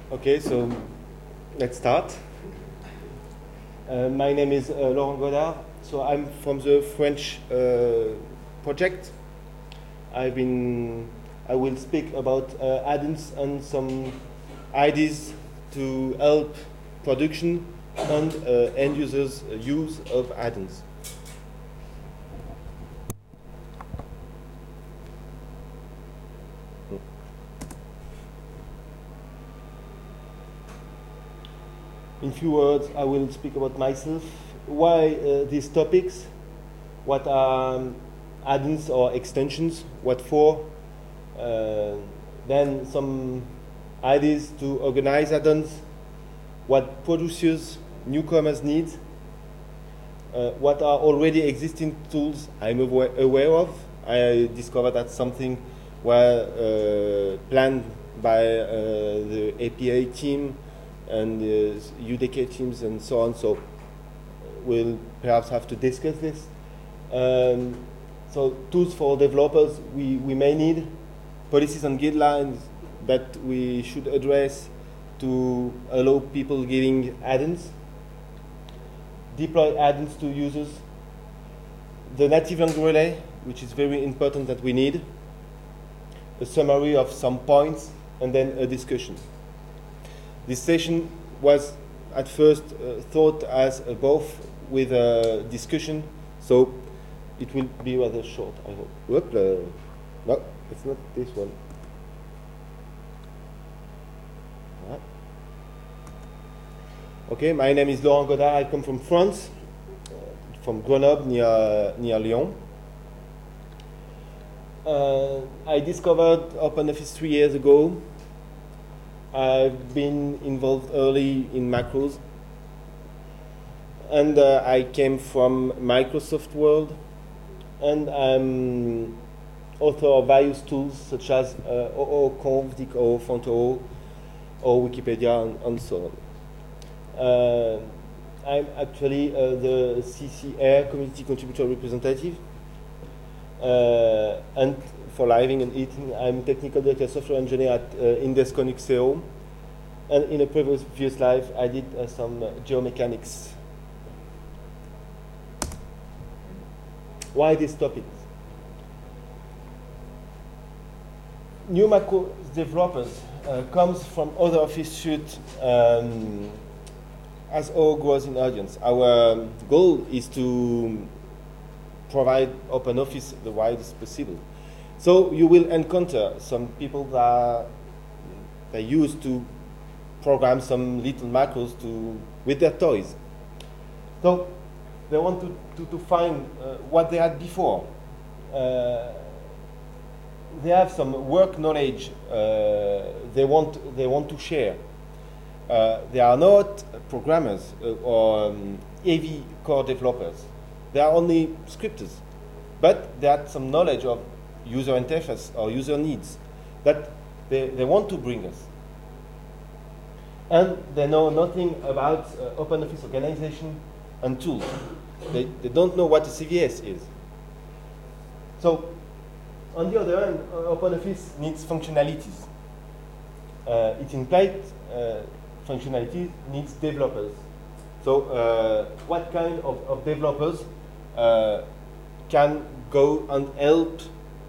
Okay, so let's start. My name is Laurent Godard. So I'm from the French project. I will speak about add-ins and some ideas to help production and end users' use of add-ins. In few words, I will speak about myself. Why these topics? What are add-ins or extensions? What for? Then some ideas to organize add-ons. What producers, newcomers need. What are already existing tools I'm aware of. I discovered that something were planned by the APA team and UDK teams and so on. So we'll perhaps have to discuss this. So tools for developers we may need, policies and guidelines that we should address to allow people giving add-ins, deploy add-ins to users, the native language relay, which is very important that we need, a summary of some points, and then a discussion. This session was at first thought as both with a discussion, so it will be rather short, I hope. Whoop, no, it's not this one. Okay, my name is Laurent Godard. I come from France, from Grenoble near Lyon. I discovered OpenOffice 3 years ago. I've been involved early in macros, and I came from Microsoft world, and I'm author of various tools such as OOConf, DICO, Fontoo, or Wikipedia, and so on. I'm actually the CCR, Community Contributor Representative, and for living and eating, I'm technical director software engineer at Indesconixeo, and in a previous life, I did some geomechanics. Why this topic? New macro developers comes from other Office suite as all grows in audience. Our goal is to provide OpenOffice the widest possible. So you will encounter some people that they used to program some little macros with their toys. So they want to find what they had before. They have some work knowledge they want to share. They are not programmers or heavy core developers. They are only scripters, but they have some knowledge of user interface or user needs that they want to bring us. And they know nothing about OpenOffice organization and tools. They don't know what a CVS is. So, on the other hand, OpenOffice needs functionalities. It implied functionality needs developers. So, what kind of developers can go and help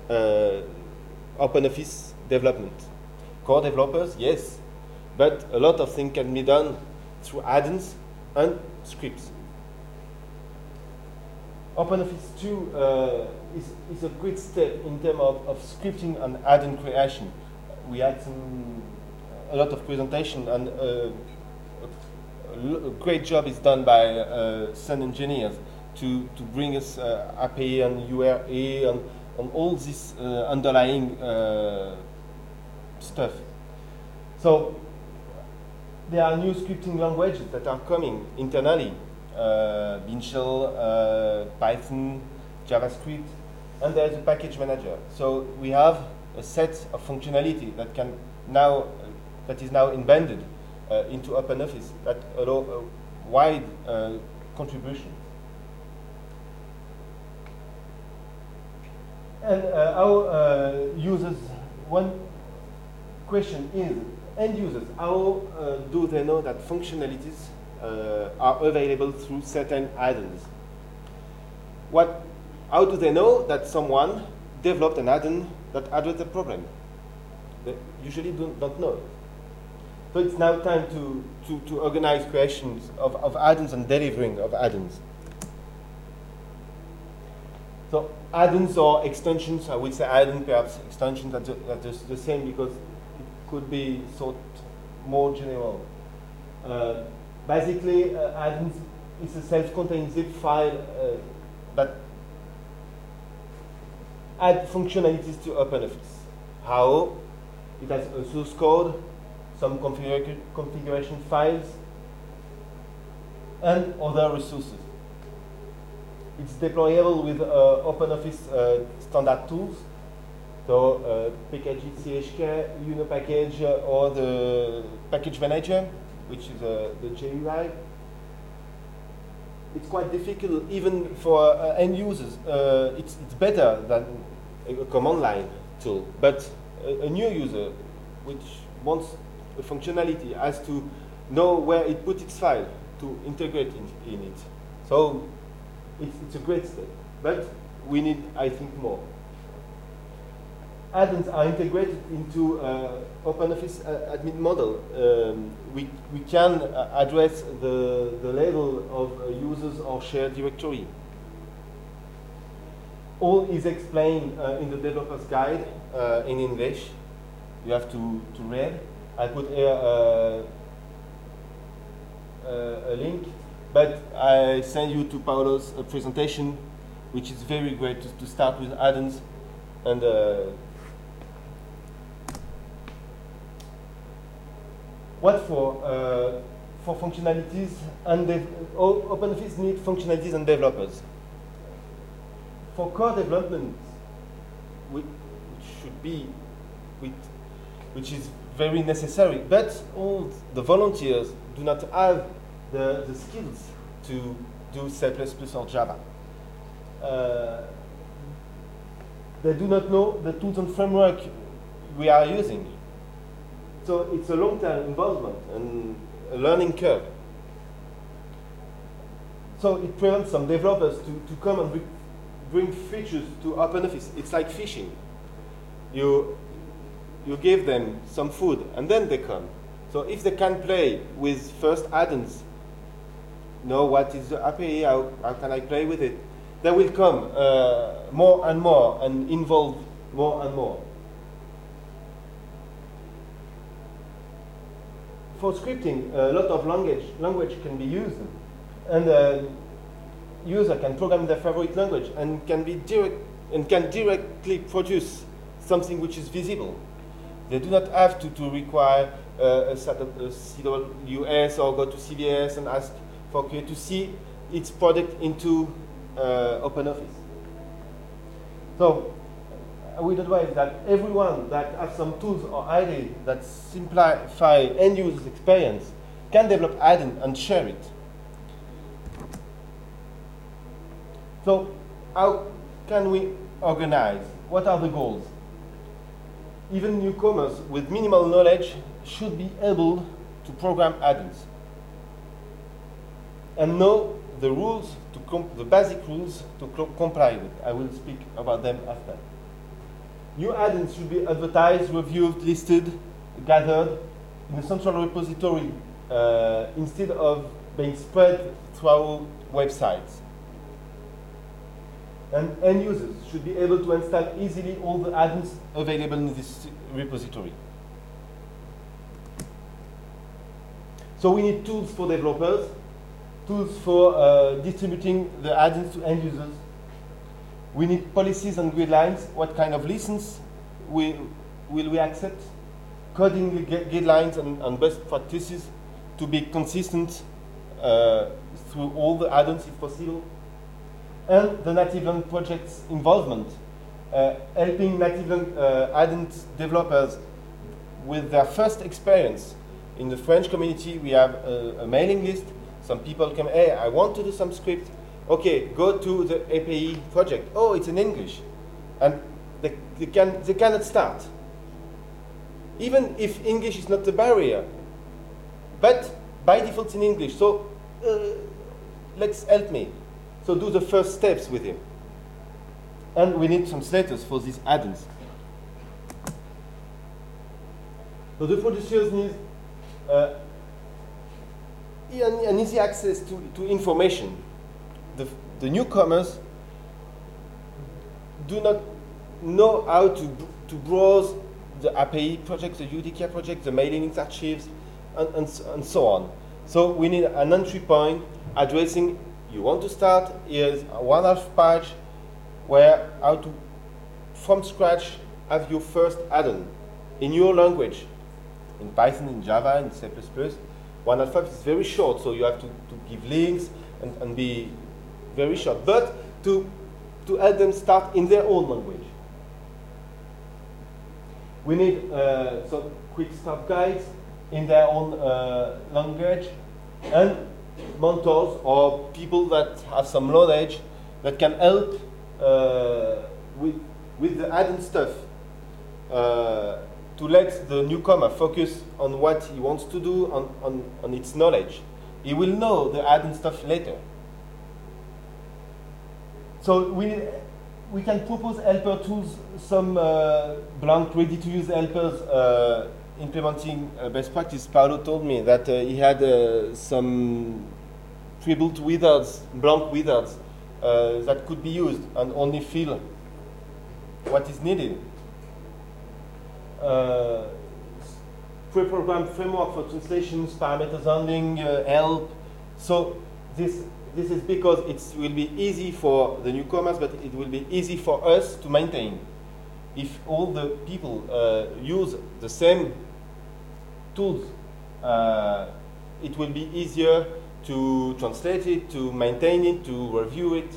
OpenOffice development? Core developers, yes, but a lot of things can be done through add-ins and scripts. OpenOffice 2 is a great step in terms of scripting and add-in creation. We had a lot of presentation, and a great job is done by Sun engineers to bring us API and URA and all this underlying stuff. So there are new scripting languages that are coming internally. Bean Shell, Python, JavaScript, and there's a package manager. So we have a set of functionality that is now embedded into OpenOffice that allow a wide contribution. And how users, when question is, end users, how do they know that functionalities are available through certain add-ons? How do they know that someone developed an add-on that addressed the problem? They usually don't know. So it's now time to organize creations of add-ons and delivering of add-ons. So add-ons or extensions, I would say add-on, perhaps extensions are just the same because it could be sort more general. Basically, add-ons is a self-contained zip file that add functionalities to OpenOffice. How? It has a source code, some configuration files, and other resources. It's deployable with OpenOffice standard tools, so Packagit CHK, Unipackage, or the package manager, which is the GUI. It's quite difficult even for end users. It's better than a command line tool, but a new user which wants a functionality has to know where it put its file to integrate in it. So it's a great step, but we need, I think, more. Add-ons are integrated into OpenOffice admin model. We can address the level of users or shared directory. All is explained in the developer's guide in English. You have to read. I put here a link, but I send you to Paulo's presentation, which is very great to start with add-ons. And what for functionalities and OpenOffice needs functionalities and developers. For core development, which is very necessary, but all the volunteers do not have the skills to do C++ or Java. They do not know the tools and framework we are using. So it's a long-term involvement and a learning curve. So it prevents some developers to come and bring features to OpenOffice. It's like fishing. You give them some food and then they come. So if they can play with first add-ons, know what is the API, how can I play with it, they will come more and more and involve more and more. For scripting, a lot of language can be used, and user can program their favorite language and can directly produce something which is visible. They do not have to require a CWS or go to CVS and ask for QA to see its product into OpenOffice. So I would advise that everyone that has some tools or ideas that simplify end user's experience can develop add-in and share it. So how can we organize? What are the goals? Even newcomers with minimal knowledge should be able to program add-ins and know the rules, the basic rules to comply with. I will speak about them after. New add-ins should be advertised, reviewed, listed, gathered in a central repository instead of being spread throughout websites. And end users should be able to install easily all the add-ins available in this repository. So we need tools for developers, tools for distributing the add-ins to end users. We need policies and guidelines. What kind of license will we accept? Coding guidelines and best practices to be consistent through all the add-ons if possible. And the Native project's involvement, helping Native add-on developers with their first experience. In the French community, we have a mailing list. Some people come, hey, I want to do some script. Okay, go to the API project. Oh, it's in English. And they cannot start. even if English is not the barrier. But by default it's in English, so let's help me. So do the first steps with him. And we need translators for these add-ons. So the producers need an easy access to information. The newcomers do not know how to browse the API project, the UDK project, the mailing list archives, and so on. So we need an entry point addressing, you want to start, here's a 1/2 page where how to, from scratch, have your first add-on in your language. In Python, in Java, in C++, 1.5 is very short, so you have to give links and be very short. But to help them start in their own language. We need some quick start guides in their own language, and mentors or people that have some knowledge that can help with the add-on stuff. To let the newcomer focus on what he wants to do, on its knowledge. He will know the add-on stuff later. So we can propose helper tools, some blank, ready-to-use helpers implementing best practice. Paolo told me that he had some pre-built wizards, blank wizards, that could be used and only fill what is needed. Pre-programmed framework for translations, parameters handling, help. So this is because it will be easy for the newcomers, but it will be easy for us to maintain. If all the people use the same tools, it will be easier to translate it, to maintain it, to review it.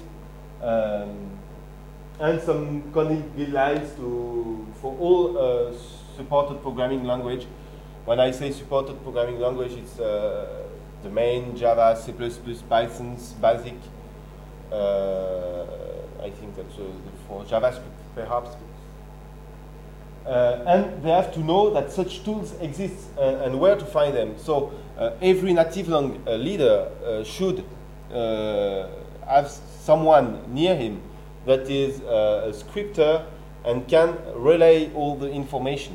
And some guidelines for all supported programming language. When I say supported programming language, it's the main Java, C++, Python, BASIC. I think that's for JavaScript, perhaps. And they have to know that such tools exist and where to find them. So every native leader should have someone near him that is a scripter and can relay all the information.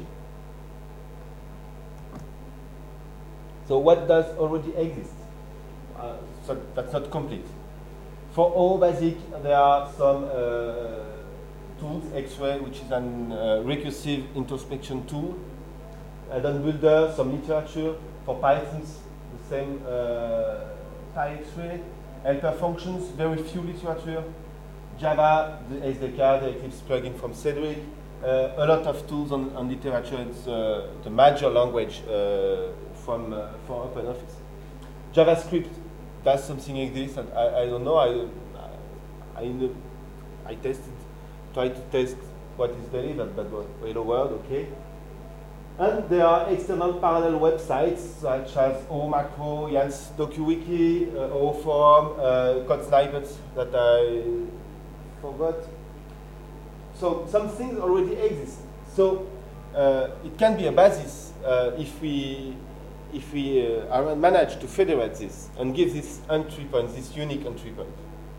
So what does already exist? So that's not complete. For all BASIC, there are some tools, X-Ray, which is a recursive introspection tool, Add-on Builder, some literature. For Pythons, the same PyX-Ray. Helper functions, very few literature. Java, the SDK, the Eclipse plugin from Cedric, a lot of tools on literature. It's the major language for OpenOffice. JavaScript does something like this, and I don't know. I tried to test what is delivered, but hello world, okay. And there are external parallel websites such as OMacro, Jan's DocuWiki, OForum, Code Snippets that I forgot. So some things already exist. So it can be a basis if we manage to federate this and give this entry point, this unique entry point.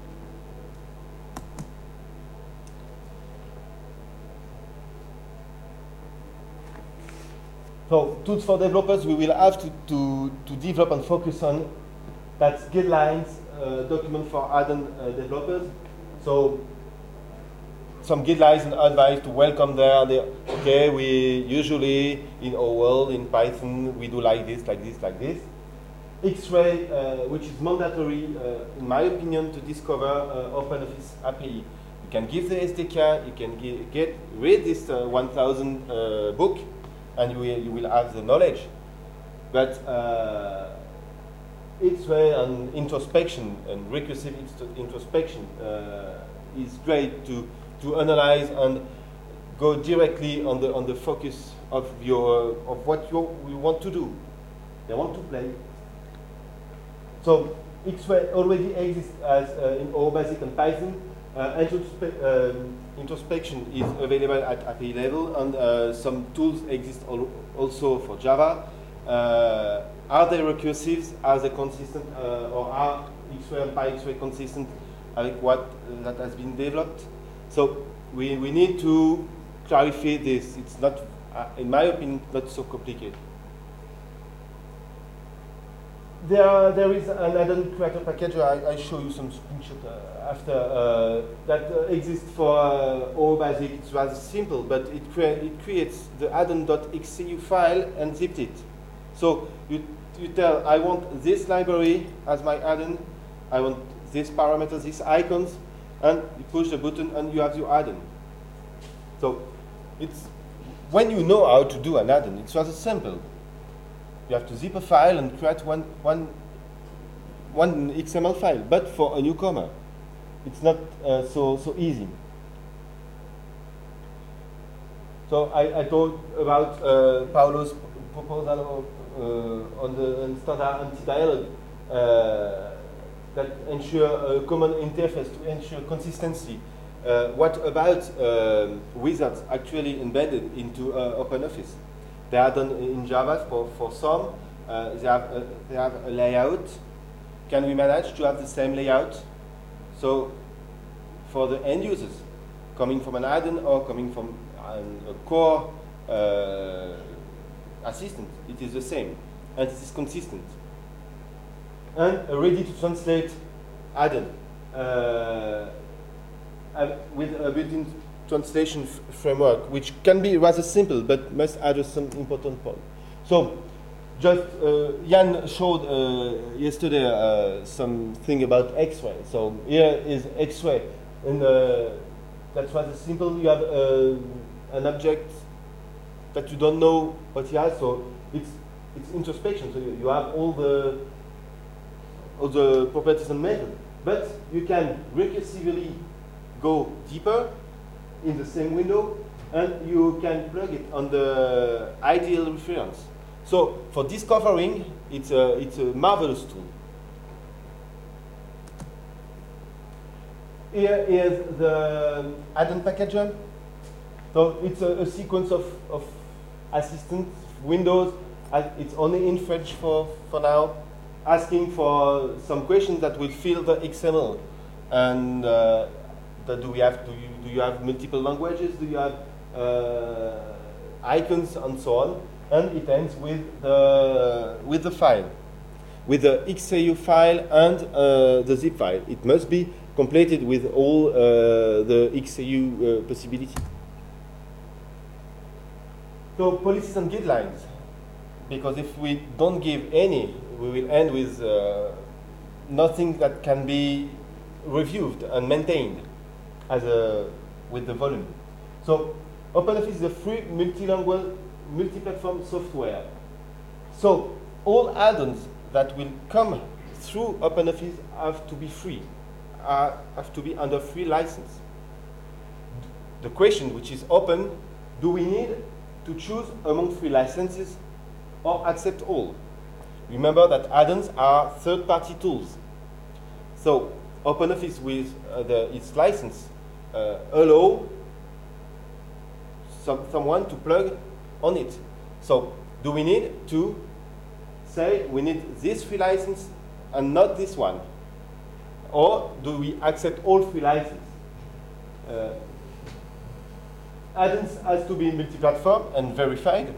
So tools for developers, we will have to develop and focus on. That's guidelines, document for add-on developers. So some guidelines and advice to welcome there. Okay, we usually in our world in Python we do like this, like this, like this. X-Ray, which is mandatory, in my opinion, to discover OpenOffice API. You can give the SDK, you can read this 1,000 book, and you will have the knowledge. But X-Ray and introspection and recursive introspection is great to analyze and go directly on the focus of what you want to do. They want to play. So X-Ray already exists as in all BASIC and Python. Introspection is available at API level, and some tools exist also for Java. Are they recursive? Are they consistent? Or are X-ray and PyX-ray consistent with what that has been developed? So we need to clarify this. It's not, in my opinion, not so complicated. There is an add-on creator package. I show you some screenshot after that exists for OOBasic. It's rather simple, but it creates the addon.xcu file and zipped it. So you tell, I want this library as my add-on, I want this parameter, these icons, and you push the button and you have your add-on. So it's, when you know how to do an add-on, it's rather simple. You have to zip a file and create one XML file, but for a newcomer, it's not so easy. So I told about Paulo's proposal on the standard anti-dialog that ensure a common interface to ensure consistency. What about wizards actually embedded into OpenOffice? They are done in Java for some. They have a layout. Can we manage to have the same layout? So for the end users, coming from an add-on or coming from a core assistant, it is the same, and it is consistent. And a ready-to-translate add-on with a built-in translation framework, which can be rather simple, but must address some important points. So, just Jan showed yesterday something about X-ray. So here is X-ray, and that's rather simple. You have an object that you don't know what it has, so it's introspection. So you have all the properties and methods, but you can recursively go deeper in the same window, and you can plug it on the ideal reference. So for discovering, it's a marvelous tool. Here is the add-on packager. So it's a sequence of assistant windows. It's only in French for now, asking for some questions that will fill the XML. And do you have multiple languages? Do you have icons and so on? And it ends with the file, with the XAU file and the zip file. It must be completed with all the XAU possibilities. So policies and guidelines, because if we don't give any, we will end with nothing that can be reviewed and maintained with the volume. So OpenOffice is a free multilingual, multi-platform software. So all add-ons that will come through OpenOffice have to be free, have to be under free license. The question which is open, do we need to choose among free licenses or accept all? Remember that add-ons are third-party tools. So OpenOffice with its license allow someone to plug on it. So do we need to say we need this free license and not this one? Or do we accept all free licenses? Add-ons has to be multi-platform and verified.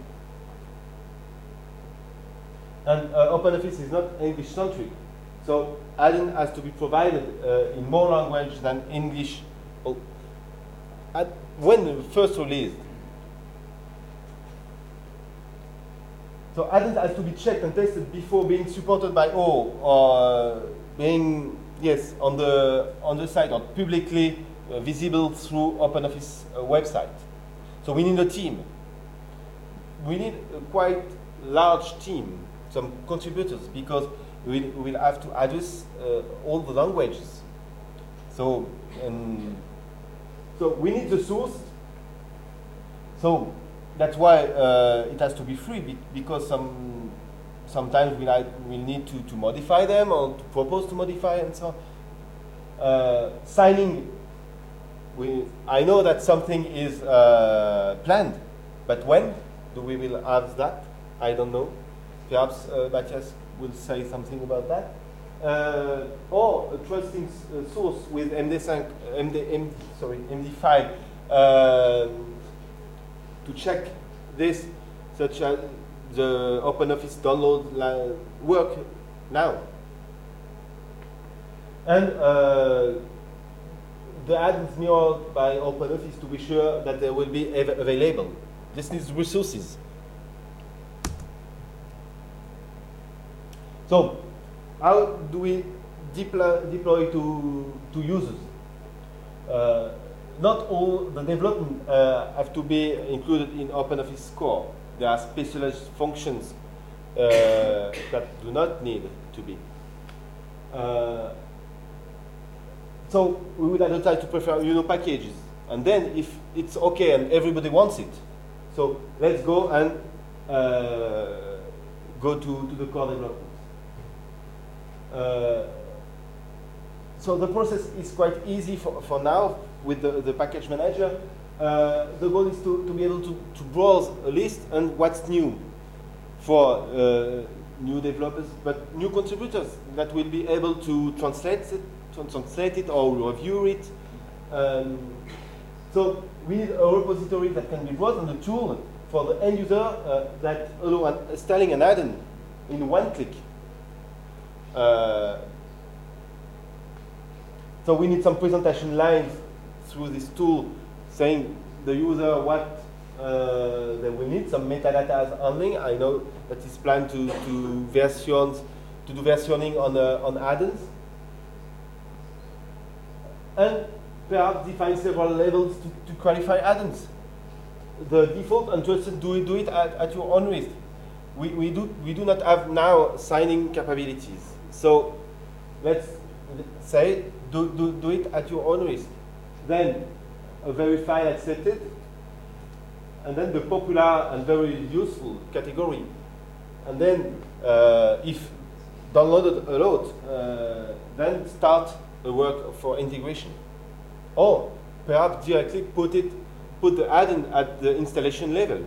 And OpenOffice is not English-centric. So add-on has to be provided in more language than English. When first released. So add-ons has to be checked and tested before being supported by all, or being on the site or publicly visible through OpenOffice website. So we need a team. We need a quite large team, some contributors, because we will have to address all the languages. So we need the source. So that's why it has to be free, because sometimes we need to modify them or to propose to modify and so on. Signing I know that something is planned, but when do we will have that? I don't know. Perhaps Matthias will say something about that. Or a trusting source with MD5 to check this, such as the OpenOffice download work now. And the add-ins mirrored by OpenOffice to be sure that they will be available. This needs resources. So, how do we deploy to users? Not all the development have to be included in OpenOffice core. There are specialized functions that do not need to be. So we would advertise to prefer packages. And then if it's okay and everybody wants it, so let's go and go to the core development. So the process is quite easy for now with the package manager. The goal is to be able to browse a list and what's new for new developers, but new contributors that will be able to translate it or review it. So we need a repository that can be brought and a tool for the end user that allow installing an add-in in one click. So we need some presentation lines through this tool saying the user what they will need, some metadata handling. I know that it's planned to do versioning on add-ins. And perhaps define several levels to qualify add-ins. The default and trusted do it at your own risk. We do not have now signing capabilities. So let's say do it at your own risk. Then a verified accepted, and then the popular and very useful category. And then if downloaded a lot, then start a work for integration. Or perhaps directly put the add-in at the installation level.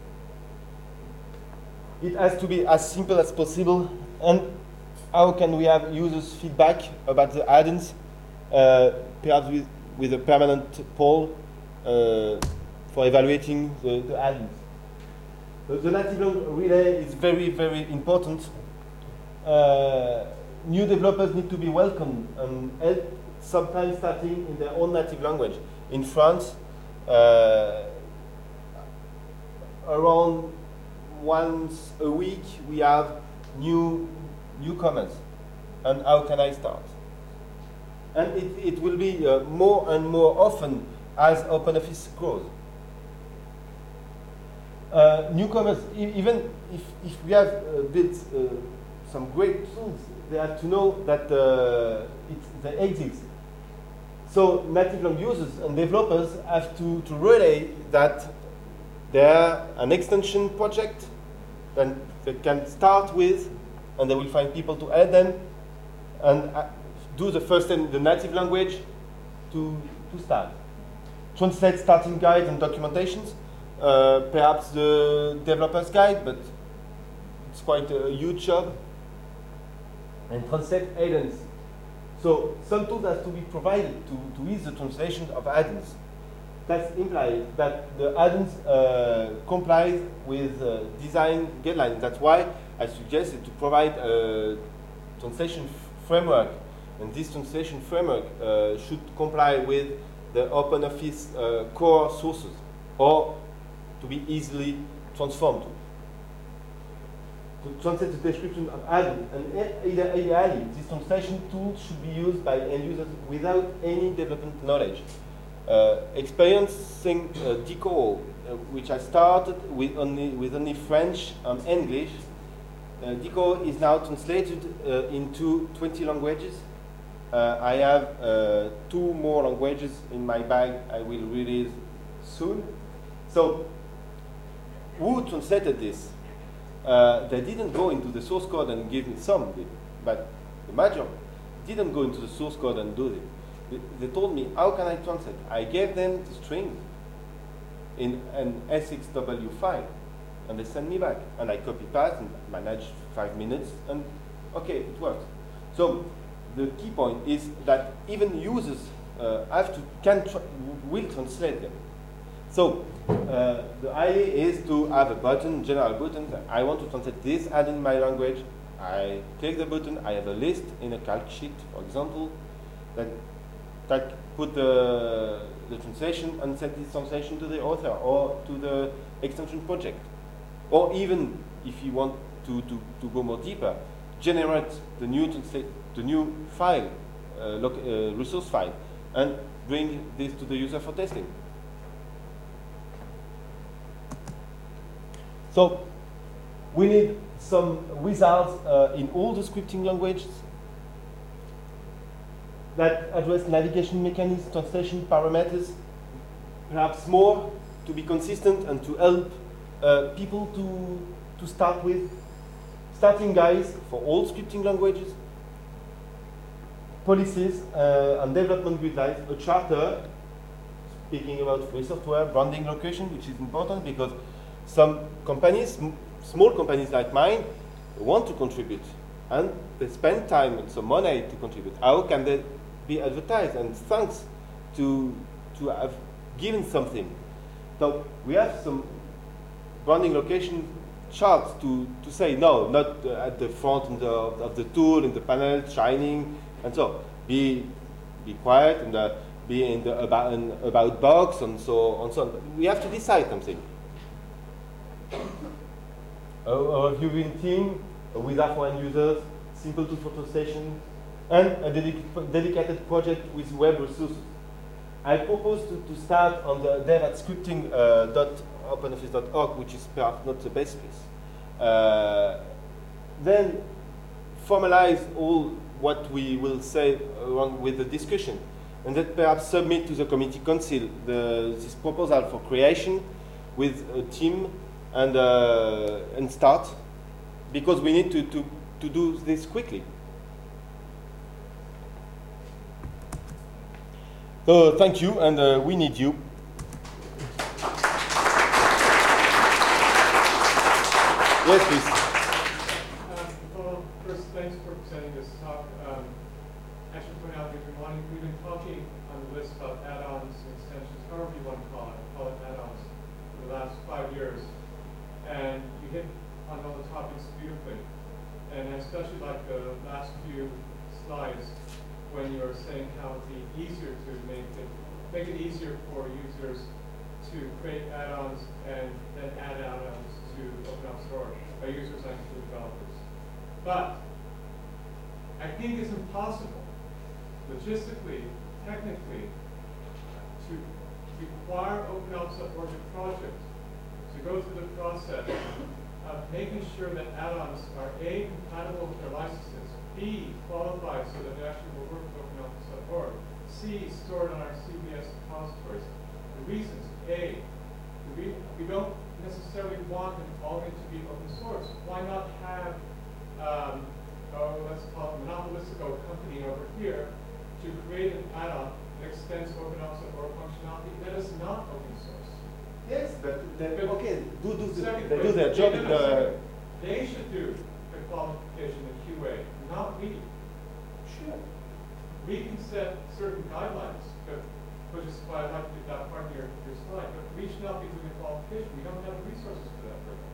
It has to be as simple as possible. And how can we have users' feedback about the add-ins? Perhaps with a permanent poll for evaluating the add-ins. The native language relay is very, very important. New developers need to be welcomed and helped, sometimes starting in their own native language. In France, around once a week we have newcomers. And how can I start? And it will be more and more often as OpenOffice grows. Newcomers, even if we have built some great tools, they have to know that they exist. So native language users and developers have to relay that they're an extension project that they can start with, and they will find people to add them, and do the first in the native language to start. Translate starting guides and documentations, perhaps the developer's guide, but it's quite a huge job. And translate add-ins. So some tools have to be provided to ease the translation of add-ins. That implies that the add-ins comply with design guidelines. That's why I suggested to provide a translation framework. And this translation framework should comply with the OpenOffice core sources, or to be easily transformed. To translate the description of add-in, and ideally, this translation tool should be used by end users without any development knowledge. Experiencing Dico, which I started with only French and English, Dico is now translated into 20 languages. I have 2 more languages in my bag I will release soon. So, who translated this? They didn't go into the source code and give me some, but the major didn't go into the source code and do it. they told me, how can I translate? I gave them the string in an SXW file, and they sent me back. And I copy paste and managed 5 minutes, and okay, it works. So the key point is that even users will translate them. So the idea is to have a button, general button. That I want to translate this ad in my language. I click the button. I have a list in a calc sheet, for example, that put the translation and send this translation to the author or to the extension project. Or even if you want to go more deeper, generate the new file, resource file, and bring this to the user for testing. So we need some wizards in all the scripting languages that address navigation mechanisms, translation parameters, perhaps more, to be consistent and to help people to start with. Starting guides for all scripting languages, policies and development guidelines, a charter speaking about free software, branding location, which is important because some companies, small companies like mine, want to contribute and they spend time and some money to contribute. How can they be advertised? And thanks to have given something. So we have some branding location charts to say no, not at the front of the tool, in the panel, shining, and so be quiet and be in the about box and so on. We have to decide something. A reviewing team, a wizard for end users, simple tool for translation, and a dedicated project with web resources. I propose to start on the dev at scripting.openoffice.org, which is perhaps not the best place. Then formalize all what we will say along with the discussion, and then perhaps submit to the committee council this proposal for creation with a team and start, because we need to do this quickly. So thank you, and we need you. Yes, please. Well, first, thanks for presenting this talk. I should point out we've been talking on the list about add-ons and extensions, however you want to call it add-ons, for the last 5 years. And you hit on all the topics beautifully. And I especially like the last few slides when you were saying how it'd be easier to make it easier for users to create add-ons and then add add-ons to OpenOffice.org by users and to developers. But I think it's impossible, logistically, technically, to require OpenOffice.org project to go through the process of making sure that add-ons are A, compatible with their licenses, B, qualified so that they actually will work with OpenOffice.org, C, stored on our CVS repositories. The reasons, A, we don't necessarily want them all to be open source. Why not have, let's call it monopolistic company over here to create an add-on that extends OpenOffice.org functionality that is not open source? Yes, but okay, they do their job. They should do the qualification in QA, not we. Sure. We can set certain guidelines, which is why I like that part of your slide, but we should not be doing the qualification. We don't have the resources for that right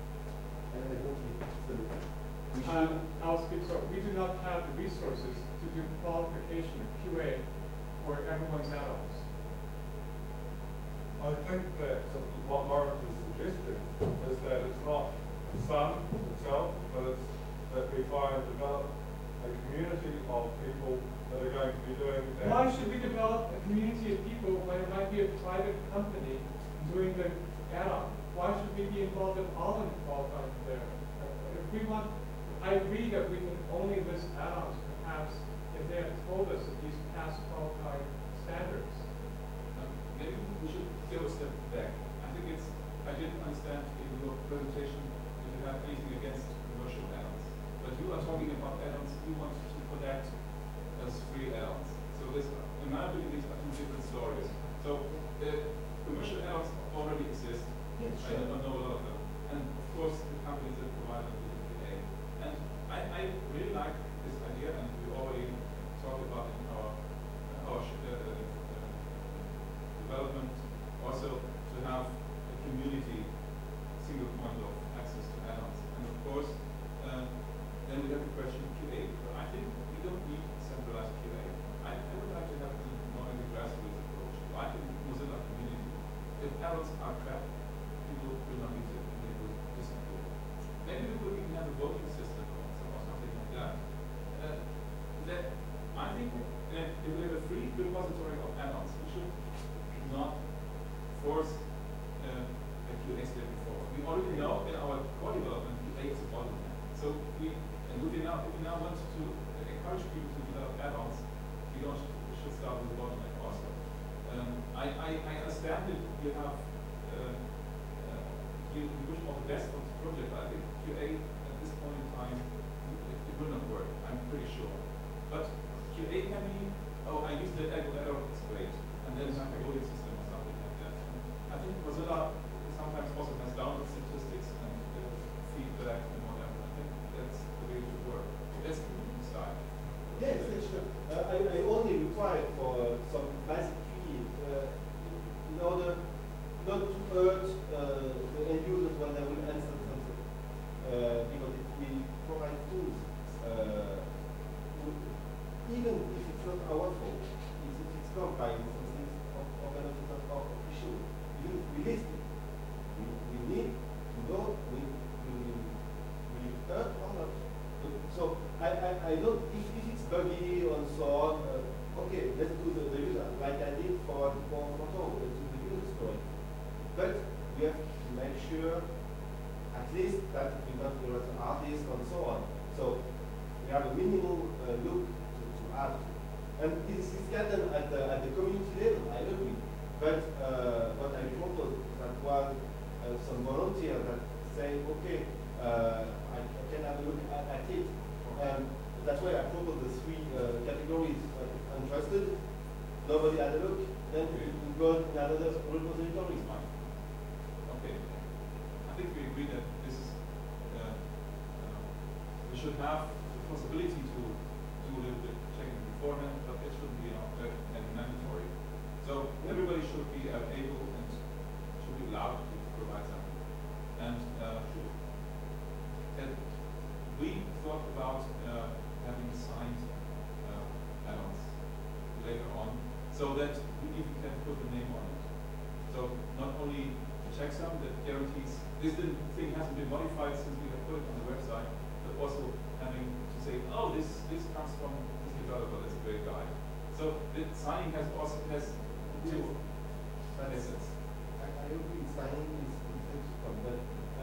now. I'll speak, so we do not have the resources to do qualification of QA for everyone's add-ons. I think that what Lawrence is suggesting is that it's not Sun itself, but it's that we try and develop a community of people that are going to be doing that. Why should we develop a community of people when it might be a private company doing the add-on? Why should we be involved at all in qualifying there? If we want, I agree that we can only list add-ons perhaps if they have told us that these pass qualified standards. Maybe we should go a step back. I didn't understand in your presentation if you have anything against commercial add-ons. But you are talking about add-ons you want to protect as free add-ons. So So this, in my opinion, these are two different stories. So commercial add-ons already exist. Yes, I sure. don't know a lot of them. And of course, the companies that provide them with PA. And I really like this idea, and we already talked about it in our development, also to have a community single point of access to add-ons. And of course, then we have the question of QA. But I think we don't need centralized QA. I would like to have more of a grassroots approach. Like in Mozilla community, if add-ons are crap, people will not use it, and they will disapprove. Maybe we could even have a voting system or something like that. I think if we have a free repository of add-ons, we should not force a QA step forward. We already know in our core development QA is a bottleneck. So if we now want to encourage people to develop add-ons, we should start with the bottleneck also. I understand that you have you wish all the best on this project. I think QA at this point in time it will not work. I'm pretty sure. But QA can be, I use the error, it's great, and then have a voting system or something like that. I think Mozilla sometimes also has download statistics and feedback and whatever. I think that's the way it should work. That's the community side. Yes, that's true. I only require for some basic key in order not to hurt the end users when they will answer something. Because if we provide tools, even if it's not our fault, if it's come by something of an official, even if we list it, we need to know we hurt or not. So I don't, if it's buggy and so on, okay, let's do the user, like I did for photo, let's do the user story. But we have to make sure at least that we don't erase artists and so on. So we have a minimal look to add. And this is scattered at the community level, I agree. But what I proposed that was some volunteer that say, okay, I can have a look at it. That's why I proposed the three categories: untrusted, nobody had a look, then we go in another repository. Okay. I think we agree that this is we should have the possibility to do a little bit checking beforehand, but it shouldn't be mandatory. So everybody should be able and should be allowed to provide something. And we thought about having signed add-ons later on, so that we even can put a name on it. So not only a checksum that guarantees this thing hasn't been modified since we have put it on the website, but also having to say, oh, this comes from this developer, that's a great guy. So the signing has two essence. I agree, signing is difficult, but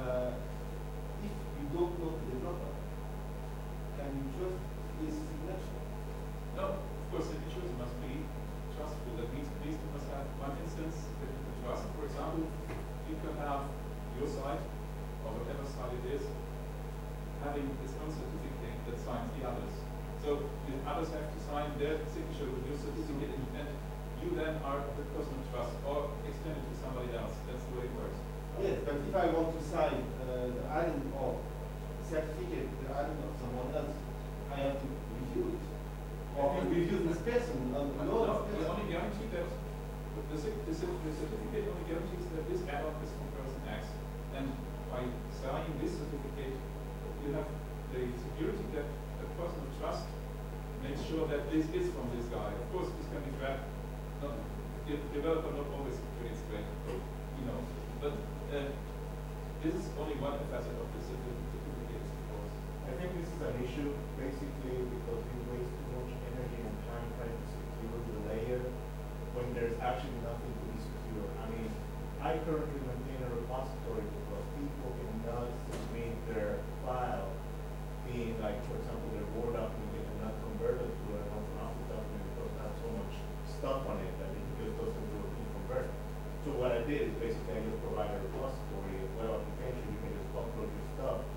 if you don't know the developer, can you trust his signature? No, of course, the features must be trustful. That means at least you must have one instance that you can trust. For example, you can have your site, or whatever site it is, having its own certificate that signs the others. So the others have to sign their signature with your certificate, and you then are the person of trust, or extend it to somebody else. That's the way it works. Yes, but if I want to sign the island or certificate, the island of someone else, I have to review it. Or review this person. No, the only guarantee that the certificate only guarantees that this add-on is from person X. And by signing this certificate, you have the security that a person of trust makes sure that this is from this guy. Of course, this can be tracked. The developer not always creates great code, but this is only one facet of the certificate, of course. I think this is an issue basically because we waste too much energy and time trying to secure the layer when there's actually nothing to be secure. I mean, I currently maintain a repository because people cannot submit their file being like, for example, their Word document, they cannot convert it to an Office document because it has so much stuff on it that it just doesn't do a convert. So what I did is basically I just provide a repository, a web application, you can just upload your stuff to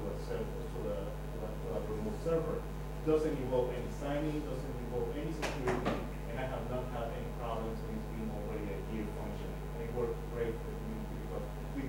a remote server. Doesn't involve any signing, doesn't involve any security, and I have not have any problems, and it's been already a year functioning. And it works great for the community because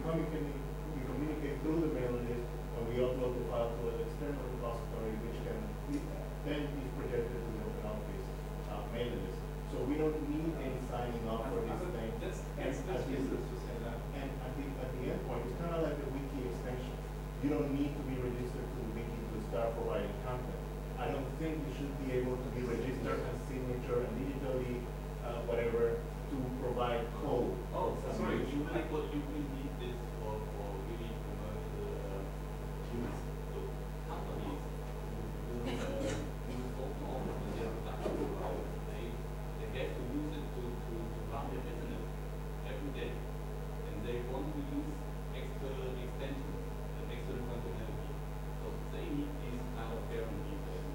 we communicate through the mailing list, and we upload the file to an external repository, which can then be projected to the open office mailing list. So we don't need any signing up for this thing. That's useless to say that. And at the end point, it's kind of like a wiki extension. You don't need to be registered to the wiki to start providing content. I don't think you should be able to be registered and signature and digitally, whatever, to provide code. Oh, sorry, You will need this for really commercial use. So companies who open office in their production world, they have to use it to run their business every day. And they want to use external extensions and external functionality. So they need these kind of guarantees and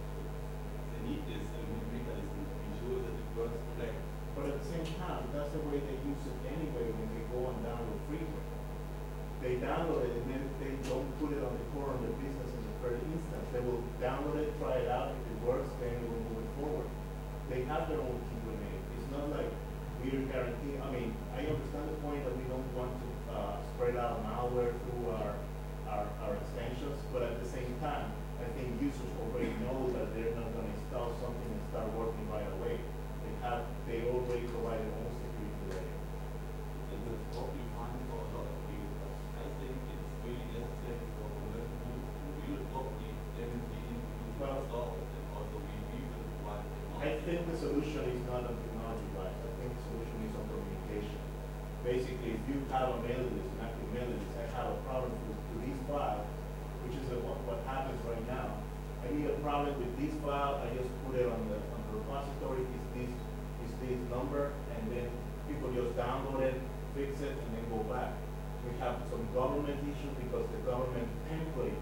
they need this mechanism to be sure that it works correctly. But at the same time, that's the way they use it anyway when they go and download freeware. They download it and then they don't put it on the core of the business in the first instance. They will download it, try it out. If it works, then they will move it forward. They have their own Kubernetes. It's not like we're guaranteeing. I mean, I understand the point that we don't want to spread out malware through our extensions, but at the same time, I think users already know that they're not going to install something and start working right away. They already provide their own security layer. And that's probably fine for a lot of people, but I think it's really necessary for commercial use to really properly guarantee into Well, software and also be able to provide I think the solution is not on technology wise. I think the solution is on communication. Basically, if you have a mailing list, an active mailing list, I have a problem with this file, which is what happens right now. I need a problem with this file. I just put it on the repository. Is this number, and then people just download it, fix it, and then go back. We have some government issues because the government template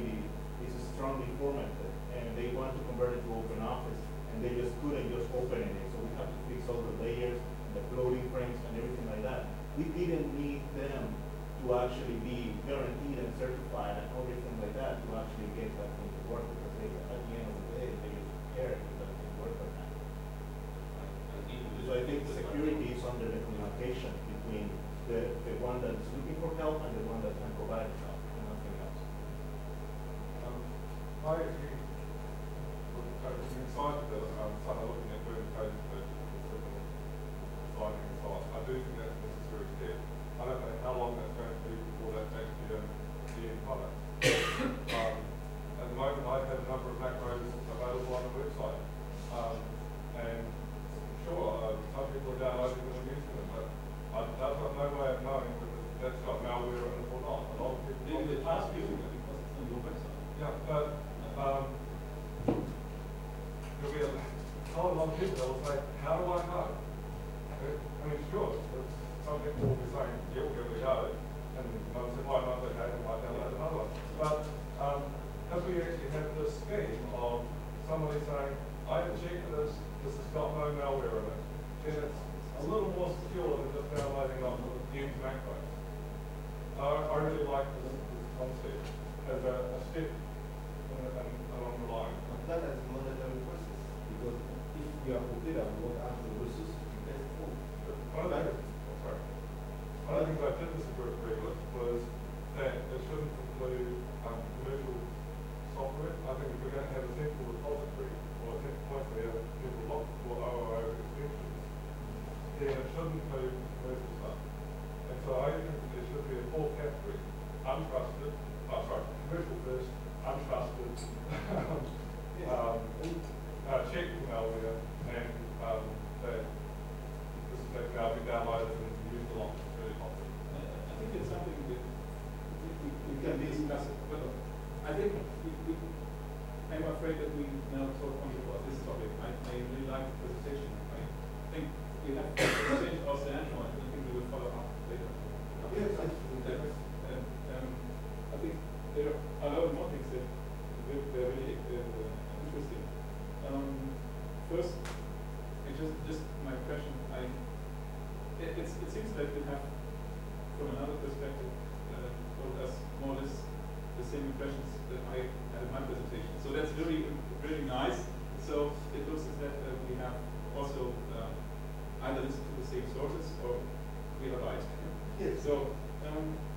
is strongly formatted, and they want to convert it to open office, and they just couldn't just open it. So we have to fix all the layers, the floating frames, and everything like that. We didn't need them to actually be guaranteed and certified and everything like that to actually get that thing to work, because they, at the end of the day, they just care if that thing works or not. So I think security is under the communication between the one that's looking for help and the one that can provide help and nothing else. I agree. I'm excited that started looking at verification purchases and signing and so on. I do think that's a necessary step. I don't know how long that's going to be before that's actually the end product. At the moment, I have a number of macros available on the website. And sure, some people are downloading them and using them, but I've got no way of knowing whether that's got malware in it or not. A lot of people They will ask you because it's on your website. yeah, but there'll be a whole lot of people that will say, how do I know? I mean, sure, some people will be saying, yeah, we'll give it a go, and most of why not, okay, I might download another one. But if we actually have this scheme of somebody saying, I have checked this has got no malware in it, then it's a little more secure than just downloading off of the empty macro. I really like this concept as a step along the line. That as a monetary process, because if we are okay on what are the resources we best for. One of the things I did disagree with was that it shouldn't include commercial software. I think if we're going to have a central repository or a central point where people look for OOO extensions, then it shouldn't include commercial stuff. And so I think there should be a fourth category: untrusted, commercial first, untrusted, checked for malware, and that now be downloaded and used along very often. I think it's something that we can discuss it, but I think I'm afraid that we now talk only about this topic. I really like the presentation. I think we have to change our standpoint, and I think we will follow up later. Yes, I think there are a lot more things that they're really interesting. First, just my question. It seems like we have, from another perspective, told us more or less the same impressions that I had in my presentation. So that's really, really nice. So it looks as that we have also either listen to the same sources or we are right. Yes. So